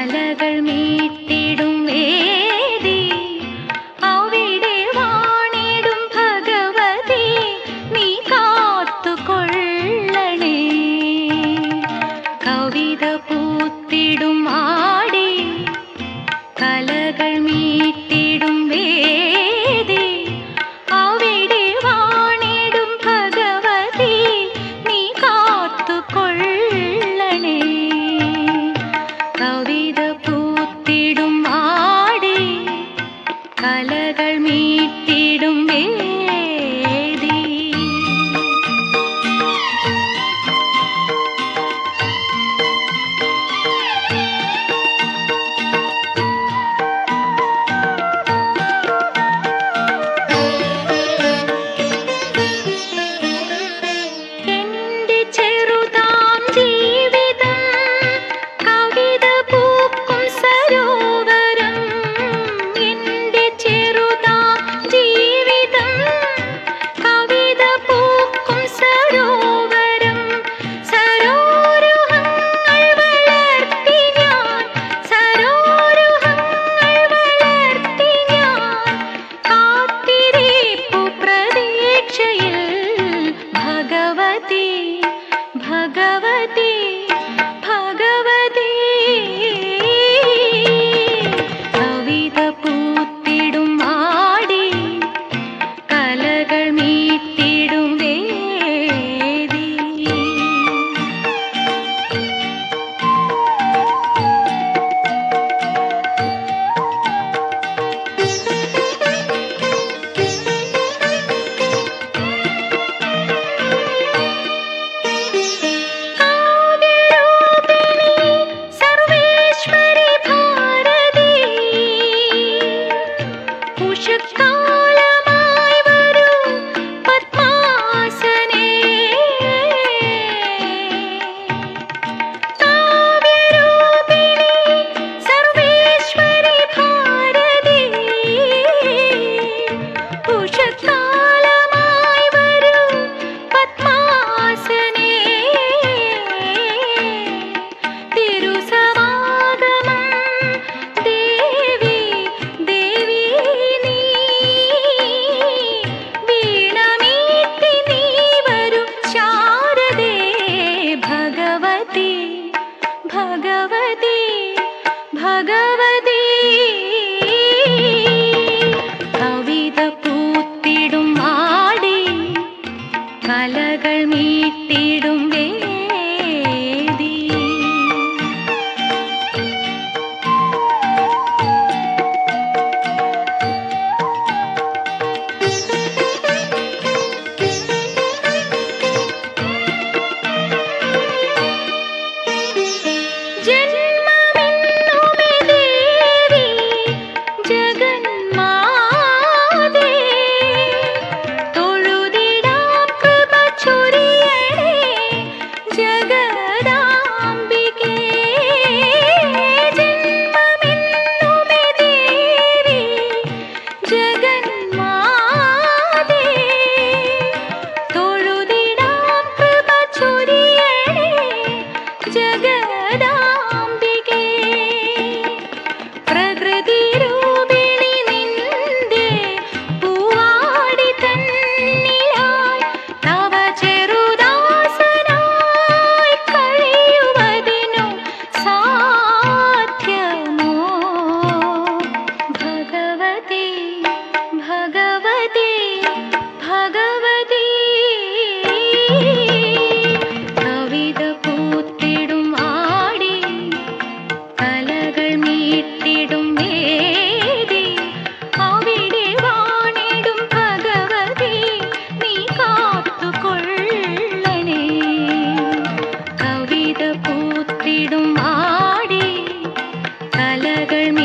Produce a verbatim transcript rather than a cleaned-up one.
കലകൾ മീട്ടിടും വേദി അവിടെ വാണിടും ഭഗവതി നീ കാത്തുകൊള്ളണേ. കവിത പൂത്തിടും ആടി കലകൾ മീട്ടിടും വേദി അവിടെ വാണിടും ഭഗവതി നീ കാത്തുകൊള്ളണേ. കവിത പൂത്തിടും ആടി കലകൾ മീട്ടിടും വേദി. എന്റെ ചെറുതാം ജീവിതം കവിത പൂക്കും സരോവരം. എന്റെ ചെറുതാം ജീവിതം കവിത പൂക്കും സരോവരം. സരോരുഹങ്ങൾ വളർത്തി ഞാൻ സരോരുഹങ്ങൾ വളർത്തി ഞാൻ കാത്തിരിപ്പു പ്രതീക്ഷയിൽ. ഭഗവതി ഭഗവതി ഭഗവതി കവിത പൂത്തിടും ആടി കലകൾ മീട്ടിടും വേദി. കാവ്യരൂപിണി സർവേശ്വരി ഭാരതി ഉഷക്കാലമായി വരൂ പദ്മാസനേ. കാവ്യരൂപിണി സർവേശ്വരി ഭാരതി ഉഷക്കാലമായി വരൂ പദ്മാസനേ. തിരുസമാഗമം ദേവി ദേവി നീ വീണമീട്ടി നീ വരൂ ശാരദേ. ഭഗവതി ഭഗവതി ഭഗവതി കവിത പൂത്തിടും ആടി കലകൾ മീട്ടിടും വേദി. ജന്മമെന്നുമേ ദേവി ജഗന്മാതേ തൊഴുതിടാം കൃപ ചൊരിയണേ ജഗദാംബികേ. ജന്മമെന്നുമേ ദേവി ജഗന്മാതേ തൊഴുതിടാം കൃപ ചൊരിയണേ ജഗദാംബികേ. പ്രകൃതി രൂപിണി നിന്റെ പൂവാടി തന്നിലായി തവ ചെറുദാസനായി കഴിയുവതിനു സാധ്യമോ. ഭഗവതി ഭഗവതി ഭഗവതി കവിത പൂത്തിടും ആടി കലകൾ മീട്ടിടും വേദി അവിടെ വാണിടും ഭഗവതി നീ കാത്തുകൊള്ളണേ. കവിത പൂത്തിടും ആടി കലകൾ